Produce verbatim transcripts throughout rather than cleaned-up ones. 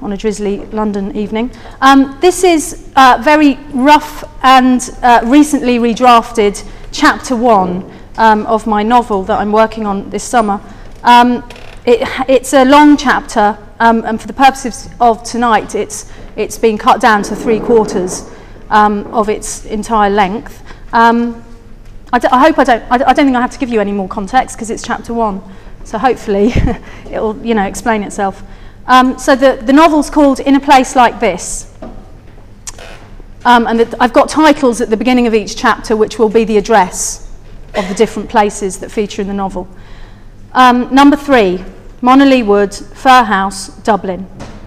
on a drizzly London evening. Um, this is uh, very rough and uh, recently redrafted chapter one um, of my novel that I'm working on this summer. Um, it, it's a long chapter, um, and for the purposes of tonight, it's, it's been cut down to three quarters um, of its entire length. Um, I, d I hope I don't, I, d I don't think I have to give you any more context because it's chapter one. So hopefully it'll, you know, explain itself. Um, so the, the novel's called In a Place Like This. Um, and the, I've got titles at the beginning of each chapter which will be the address of the different places that feature in the novel. Um, number three, Monolly Wood, Fir House, Dublin.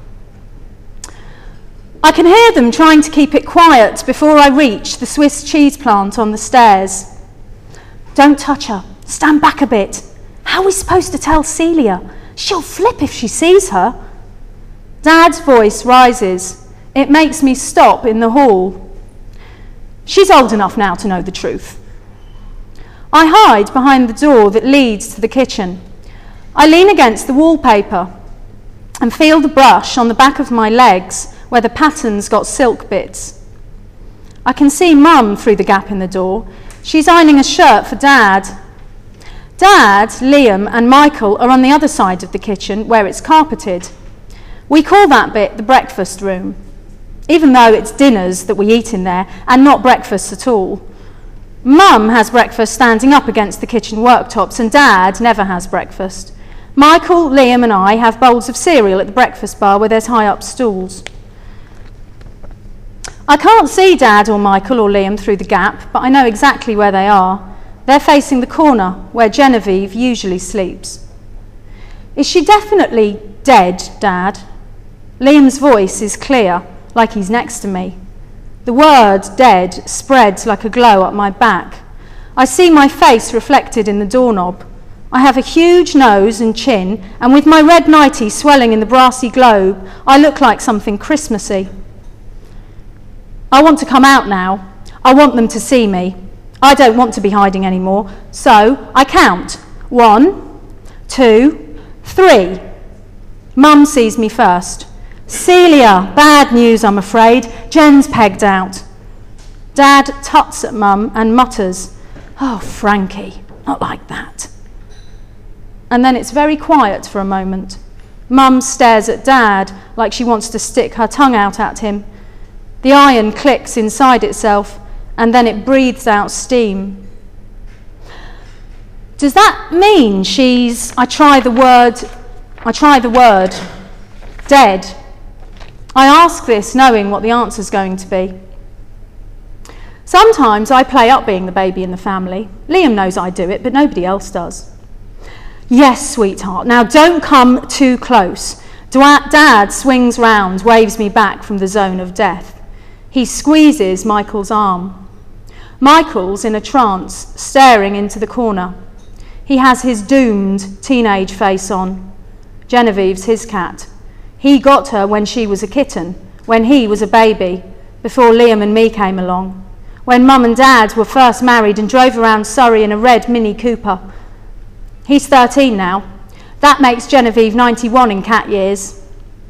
I can hear them trying to keep it quiet before I reach the Swiss cheese plant on the stairs. Don't touch her. Stand back a bit. How are we supposed to tell Celia? She'll flip if she sees her. Dad's voice rises. It makes me stop in the hall. She's old enough now to know the truth. I hide behind the door that leads to the kitchen. I lean against the wallpaper and feel the brush on the back of my legs where the pattern's got silk bits. I can see Mum through the gap in the door. She's ironing a shirt for Dad. Dad, Liam and Michael are on the other side of the kitchen where it's carpeted. We call that bit the breakfast room, even though it's dinners that we eat in there and not breakfasts at all. Mum has breakfast standing up against the kitchen worktops and Dad never has breakfast. Michael, Liam and I have bowls of cereal at the breakfast bar where there's high-up stools. I can't see Dad or Michael or Liam through the gap, but I know exactly where they are. They're facing the corner where Genevieve usually sleeps. Is she definitely dead, Dad? Liam's voice is clear, like he's next to me. The word dead spreads like a glow up my back. I see my face reflected in the doorknob. I have a huge nose and chin, and with my red nightie swelling in the brassy globe, I look like something Christmassy. I want to come out now. I want them to see me. I don't want to be hiding anymore, so I count. One, two, three. Mum sees me first. Celia, bad news, I'm afraid. Jen's pegged out. Dad tuts at Mum and mutters, oh, Frankie, not like that. And then it's very quiet for a moment. Mum stares at Dad like she wants to stick her tongue out at him. The iron clicks inside itself, and then it breathes out steam. Does that mean she's, I try the word, I try the word, dead? I ask this knowing what the answer's going to be. Sometimes I play up being the baby in the family. Liam knows I do it, but nobody else does. Yes, sweetheart, now don't come too close. Dad swings round, waves me back from the zone of death. He squeezes Michael's arm. Michael's in a trance, staring into the corner. He has his doomed teenage face on. Genevieve's his cat. He got her when she was a kitten, when he was a baby, before Liam and me came along, when Mum and Dad were first married and drove around Surrey in a red Mini Cooper. He's thirteen now. That makes Genevieve ninety-one in cat years.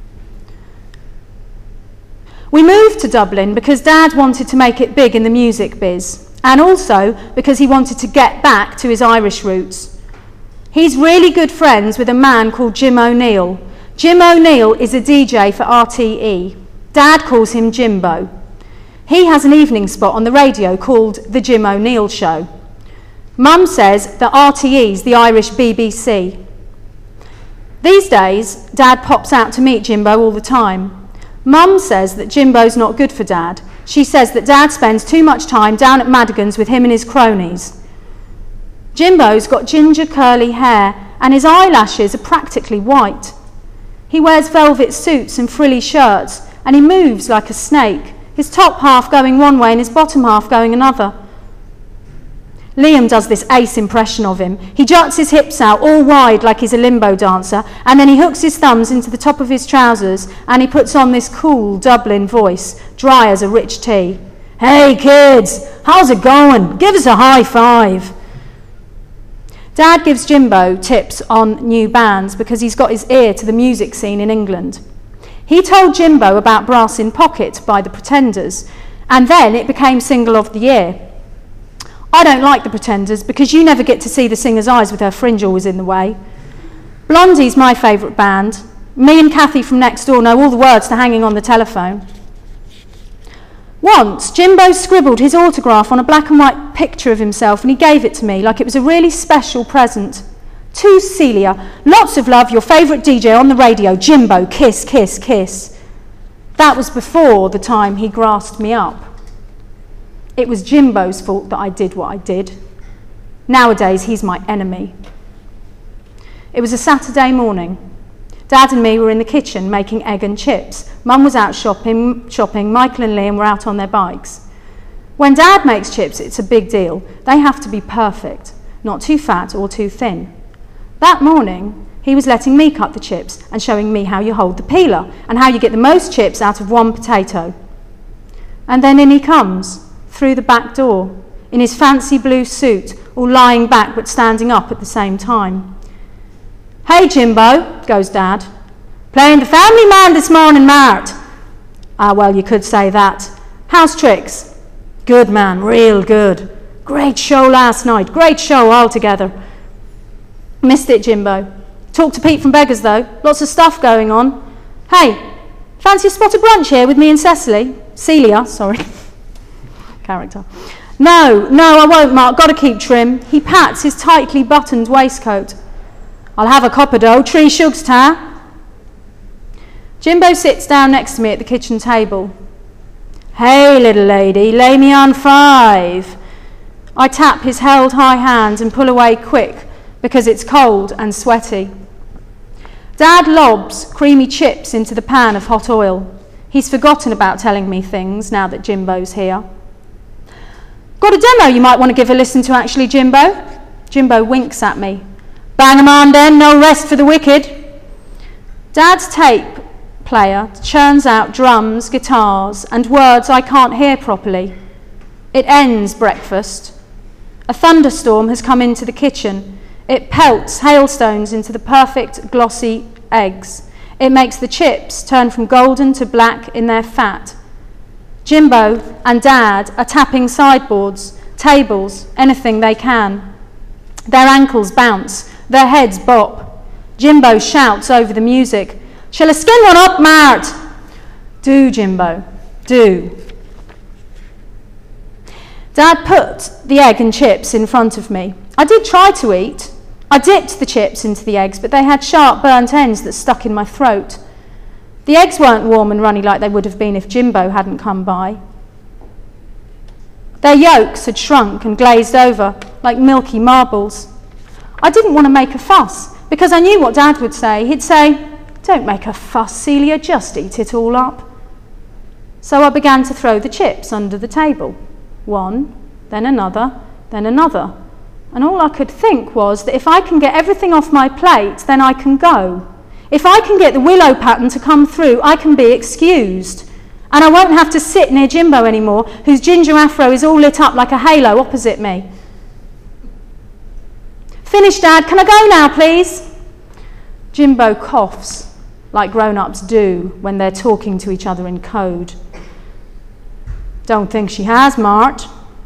We moved to Dublin because Dad wanted to make it big in the music biz, and also because he wanted to get back to his Irish roots. He's really good friends with a man called Jim O'Neill. Jim O'Neill is a D J for R T E. Dad calls him Jimbo. He has an evening spot on the radio called The Jim O'Neill Show. Mum says that R T E's the Irish B B C. These days, Dad pops out to meet Jimbo all the time. Mum says that Jimbo's not good for Dad. She says that Dad spends too much time down at Madigan's with him and his cronies. Jimbo's got ginger curly hair and his eyelashes are practically white. He wears velvet suits and frilly shirts and he moves like a snake, his top half going one way and his bottom half going another. Liam does this ace impression of him. He juts his hips out all wide like he's a limbo dancer, and then he hooks his thumbs into the top of his trousers and he puts on this cool Dublin voice, dry as a rich tea. Hey kids, how's it going? Give us a high five. Dad gives Jimbo tips on new bands because he's got his ear to the music scene in England. He told Jimbo about Brass in Pocket by the Pretenders, and then it became Single of the Year. I don't like the Pretenders because you never get to see the singer's eyes with her fringe always in the way. Blondie's my favourite band. Me and Kathy from next door know all the words to Hanging on the Telephone. Once, Jimbo scribbled his autograph on a black and white picture of himself and he gave it to me like it was a really special present. To Celia, lots of love, your favourite D J on the radio, Jimbo, kiss, kiss, kiss. That was before the time he grasped me up. It was Jimbo's fault that I did what I did. Nowadays, he's my enemy. It was a Saturday morning. Dad and me were in the kitchen making egg and chips. Mum was out shopping, shopping. Michael and Liam were out on their bikes. When Dad makes chips, it's a big deal. They have to be perfect, not too fat or too thin. That morning, he was letting me cut the chips and showing me how you hold the peeler and how you get the most chips out of one potato. And then in he comes, through the back door, in his fancy blue suit, all lying back but standing up at the same time. Hey, Jimbo, goes Dad. Playing the family man this morning, Mart. Ah, well, you could say that. How's tricks? Good, man, real good. Great show last night, great show altogether. Missed it, Jimbo. Talked to Pete from Beggars, though. Lots of stuff going on. Hey, fancy a spot of brunch here with me and Cecily? Celia, sorry. Character. No, no, I won't, Mark. Got to keep trim. He pats his tightly buttoned waistcoat. I'll have a copper dough, tree shugs ta. Jimbo sits down next to me at the kitchen table. Hey, little lady, lay me on five. I tap his held high hand and pull away quick because it's cold and sweaty. Dad lobs creamy chips into the pan of hot oil. He's forgotten about telling me things now that Jimbo's here. Got a demo you might want to give a listen to actually, Jimbo? Jimbo winks at me. Bang 'em on then, no rest for the wicked. Dad's tape player churns out drums, guitars, and words I can't hear properly. It ends breakfast. A thunderstorm has come into the kitchen. It pelts hailstones into the perfect glossy eggs. It makes the chips turn from golden to black in their fat. Jimbo and Dad are tapping sideboards, tables, anything they can. Their ankles bounce, their heads bop. Jimbo shouts over the music, Shall I skin one up, Mart? Do, Jimbo, do. Dad put the egg and chips in front of me. I did try to eat. I dipped the chips into the eggs, but they had sharp burnt ends that stuck in my throat. The eggs weren't warm and runny like they would have been if Jimbo hadn't come by. Their yolks had shrunk and glazed over like milky marbles. I didn't want to make a fuss because I knew what Dad would say. He'd say, Don't make a fuss, Celia, just eat it all up. So I began to throw the chips under the table. One, then another, then another. And all I could think was that if I can get everything off my plate, then I can go. If I can get the willow pattern to come through, I can be excused. And I won't have to sit near Jimbo anymore, whose ginger afro is all lit up like a halo opposite me. Finished, Dad. Can I go now, please? Jimbo coughs, like grown-ups do when they're talking to each other in code. Don't think she has, Mart.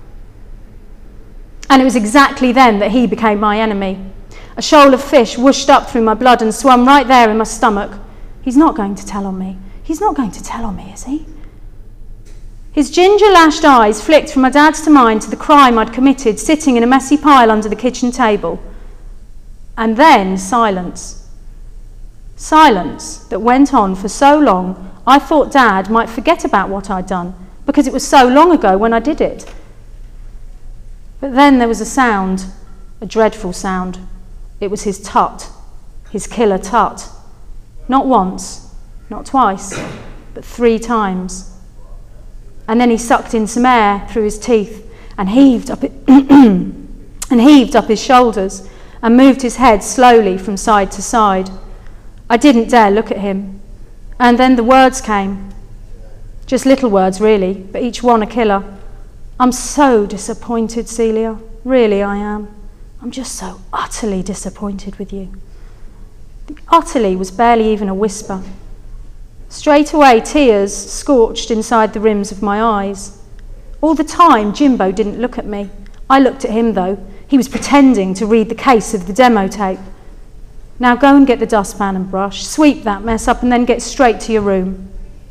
And it was exactly then that he became my enemy. A shoal of fish whooshed up through my blood and swam right there in my stomach. He's not going to tell on me. He's not going to tell on me, is he? His ginger-lashed eyes flicked from my dad's to mine to the crime I'd committed, sitting in a messy pile under the kitchen table. And then silence. Silence that went on for so long, I thought Dad might forget about what I'd done, because it was so long ago when I did it. But then there was a sound, a dreadful sound. It was his tut, his killer tut. Not once, not twice, but three times. And then he sucked in some air through his teeth and heaved up it and heaved up his shoulders and moved his head slowly from side to side. I didn't dare look at him. And then the words came. Just little words, really, but each one a killer. I'm so disappointed, Celia. Really, I am. I'm just so utterly disappointed with you. The utterly was barely even a whisper. Straight away, tears scorched inside the rims of my eyes. All the time, Jimbo didn't look at me. I looked at him, though. He was pretending to read the case of the demo tape. Now go and get the dustpan and brush, sweep that mess up, and then get straight to your room.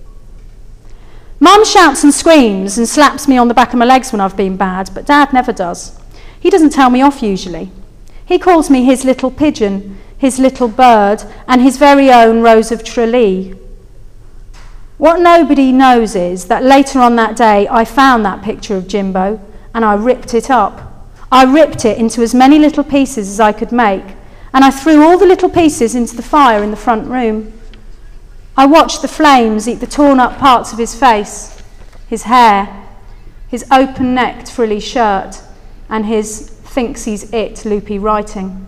Mum shouts and screams and slaps me on the back of my legs when I've been bad, but Dad never does. He doesn't tell me off usually. He calls me his little pigeon, his little bird, and his very own Rose of Tralee. What nobody knows is that later on that day I found that picture of Jimbo and I ripped it up. I ripped it into as many little pieces as I could make, and I threw all the little pieces into the fire in the front room. I watched the flames eat the torn up parts of his face, his hair, his open-necked frilly shirt, and his thinks he's it loopy writing.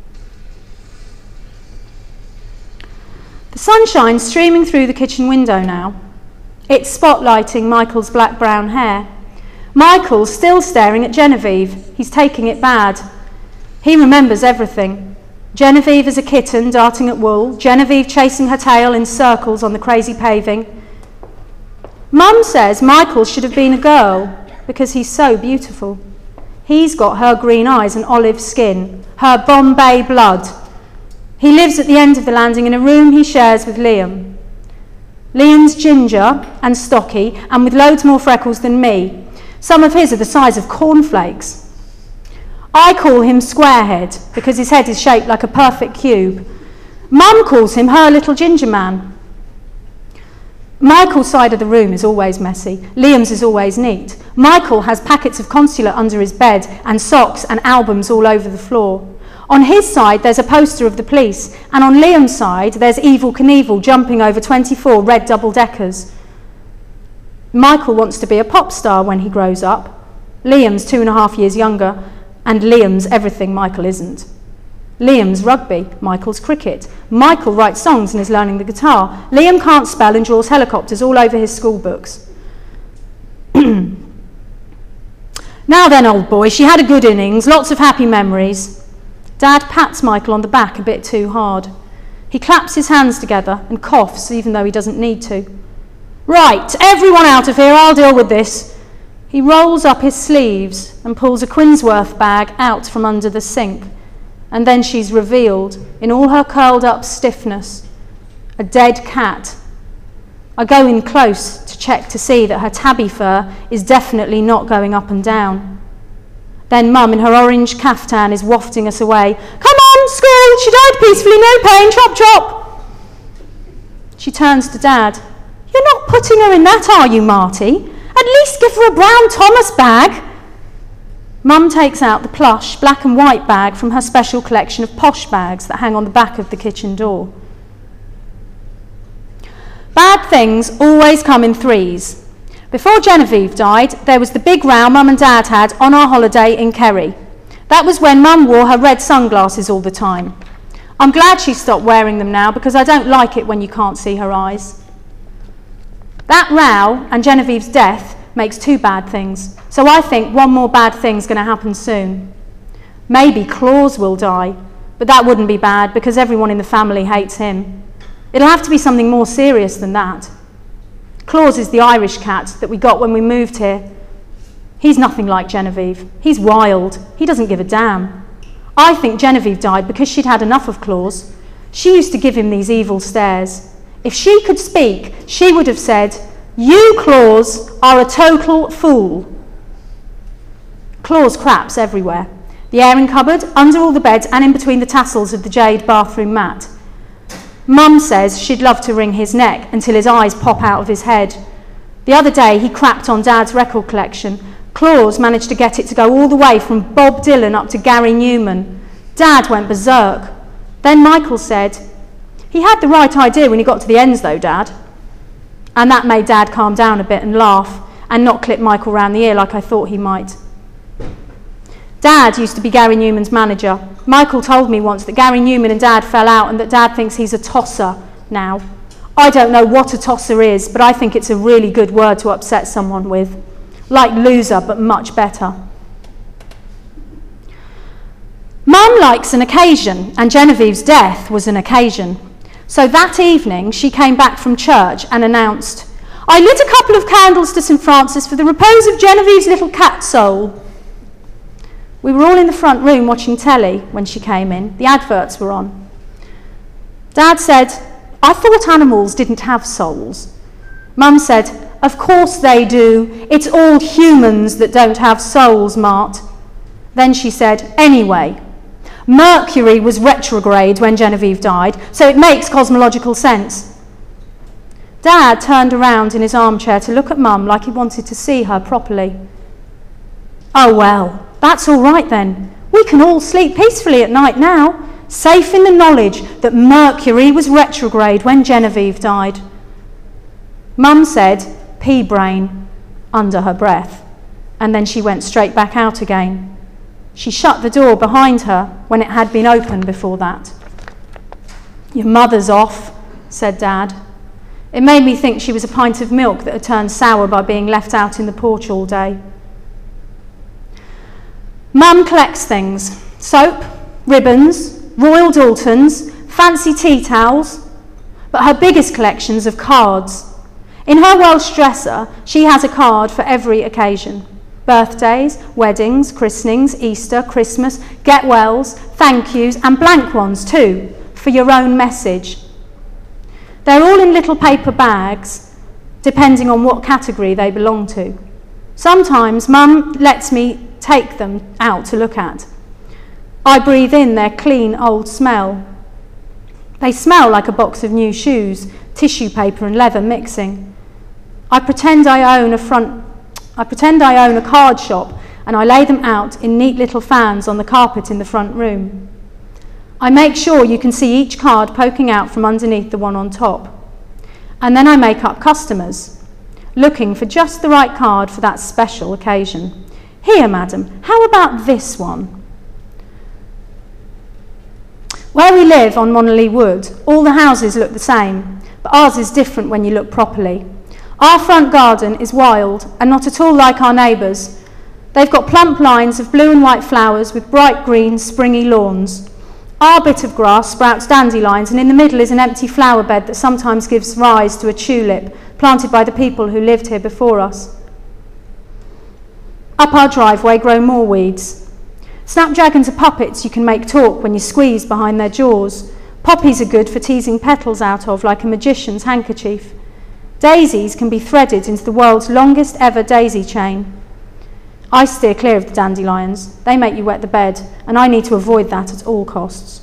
The sunshine streaming through the kitchen window now. It's spotlighting Michael's black-brown hair. Michael's still staring at Genevieve. He's taking it bad. He remembers everything. Genevieve as a kitten darting at wool, Genevieve chasing her tail in circles on the crazy paving. Mum says Michael should have been a girl because he's so beautiful. He's got her green eyes and olive skin, her Bombay blood. He lives at the end of the landing in a room he shares with Liam. Liam's ginger and stocky and with loads more freckles than me. Some of his are the size of cornflakes. I call him Squarehead because his head is shaped like a perfect cube. Mum calls him her little ginger man. Michael's side of the room is always messy. Liam's is always neat. Michael has packets of concealer under his bed and socks and albums all over the floor. On his side, there's a poster of the police, and on Liam's side, there's Evel Knievel jumping over twenty-four red double-deckers. Michael wants to be a pop star when he grows up. Liam's two and a half years younger, and Liam's everything Michael isn't. Liam's rugby, Michael's cricket. Michael writes songs and is learning the guitar. Liam can't spell and draws helicopters all over his school books. Now then, old boy, she had a good innings, lots of happy memories. Dad pats Michael on the back a bit too hard. He claps his hands together and coughs even though he doesn't need to. Right, everyone out of here, I'll deal with this. He rolls up his sleeves and pulls a Quinsworth bag out from under the sink. And then she's revealed, in all her curled up stiffness, a dead cat. I go in close to check to see that her tabby fur is definitely not going up and down. Then Mum, in her orange caftan, is wafting us away. Come on, school, she died peacefully, no pain, chop chop. She turns to Dad. You're not putting her in that, are you, Marty? At least give her a brown Thomas bag. Mum takes out the plush black and white bag from her special collection of posh bags that hang on the back of the kitchen door. Bad things always come in threes. Before Genevieve died, there was the big row Mum and Dad had on our holiday in Kerry. That was when Mum wore her red sunglasses all the time. I'm glad she stopped wearing them now because I don't like it when you can't see her eyes. That row and Genevieve's death makes two bad things, so I think one more bad thing's going to happen soon. Maybe Claus will die, but that wouldn't be bad because everyone in the family hates him. It'll have to be something more serious than that. Claus is the Irish cat that we got when we moved here. He's nothing like Genevieve. He's wild. He doesn't give a damn. I think Genevieve died because she'd had enough of Claus. She used to give him these evil stares. If she could speak, she would have said, "You, Claus, are a total fool." Claus craps everywhere. The airing cupboard, under all the beds and in between the tassels of the jade bathroom mat. Mum says she'd love to wring his neck until his eyes pop out of his head. The other day he crapped on Dad's record collection. Claus managed to get it to go all the way from Bob Dylan up to Gary Newman. Dad went berserk. Then Michael said, "He had the right idea when he got to the ends though, Dad." And that made Dad calm down a bit and laugh and not clip Michael round the ear like I thought he might. Dad used to be Gary Newman's manager. Michael told me once that Gary Newman and Dad fell out and that Dad thinks he's a tosser now. I don't know what a tosser is, but I think it's a really good word to upset someone with. Like loser, but much better. Mum likes an occasion, and Genevieve's death was an occasion. So that evening she came back from church and announced, "I lit a couple of candles to St Francis for the repose of Genevieve's little cat soul." We were all in the front room watching telly when she came in. The adverts were on. Dad said, "I thought animals didn't have souls." Mum said, "Of course they do. It's all humans that don't have souls, Mart." Then she said, "Anyway, Mercury was retrograde when Genevieve died, so it makes cosmological sense." Dad turned around in his armchair to look at Mum like he wanted to see her properly. "Oh well, that's all right then. We can all sleep peacefully at night now, safe in the knowledge that Mercury was retrograde when Genevieve died." Mum said, "Pea brain," under her breath, and then she went straight back out again. She shut the door behind her when it had been open before that. "Your mother's off," said Dad. It made me think she was a pint of milk that had turned sour by being left out in the porch all day. Mum collects things: soap, ribbons, Royal Daltons, fancy tea towels, but her biggest collection's of cards. In her Welsh dresser, she has a card for every occasion: birthdays, weddings, christenings, Easter, Christmas, get wells, thank yous, and blank ones too, for your own message. They're all in little paper bags, depending on what category they belong to. Sometimes Mum lets me take them out to look at. I breathe in their clean old smell. They smell like a box of new shoes, tissue paper and leather mixing. I pretend I own a front, I pretend I own a card shop, and I lay them out in neat little fans on the carpet in the front room. I make sure you can see each card poking out from underneath the one on top. And then I make up customers, looking for just the right card for that special occasion. "Here, madam, how about this one?" Where we live on Monolly Wood, all the houses look the same, but ours is different when you look properly. Our front garden is wild and not at all like our neighbours'. They've got plump lines of blue and white flowers with bright green, springy lawns. Our bit of grass sprouts dandelions, and in the middle is an empty flower bed that sometimes gives rise to a tulip planted by the people who lived here before us. Up our driveway grow more weeds. Snapdragons are puppets you can make talk when you squeeze behind their jaws. Poppies are good for teasing petals out of, like a magician's handkerchief. Daisies can be threaded into the world's longest ever daisy chain. I steer clear of the dandelions. They make you wet the bed, and I need to avoid that at all costs.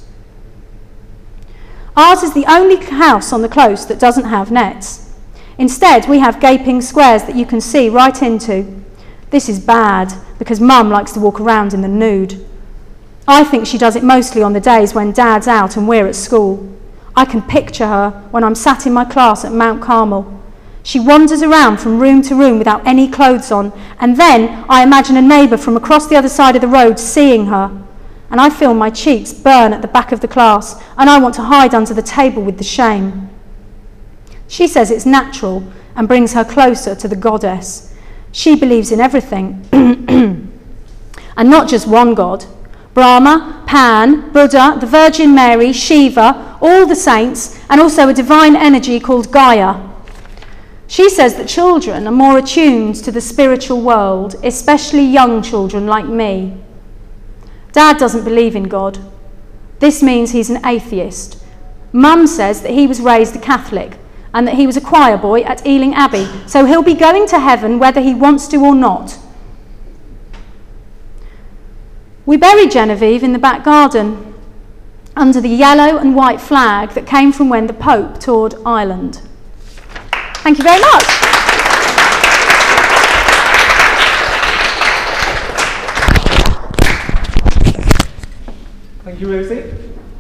Ours is the only house on the close that doesn't have nets. Instead, we have gaping squares that you can see right into. This is bad, because Mum likes to walk around in the nude. I think she does it mostly on the days when Dad's out and we're at school. I can picture her when I'm sat in my class at Mount Carmel. She wanders around from room to room without any clothes on, and then I imagine a neighbour from across the other side of the road seeing her, and I feel my cheeks burn at the back of the class, and I want to hide under the table with the shame. She says it's natural and brings her closer to the goddess. She believes in everything, and not just one god. Brahma, Pan, Buddha, the Virgin Mary, Shiva, all the saints, and also a divine energy called Gaia. She says that children are more attuned to the spiritual world, especially young children like me. Dad doesn't believe in God. This means he's an atheist. Mum says that he was raised a Catholic and that he was a choir boy at Ealing Abbey, so he'll be going to heaven whether he wants to or not. We buried Genevieve in the back garden, under the yellow and white flag that came from when the Pope toured Ireland. Thank you very much. Thank you, Rosie.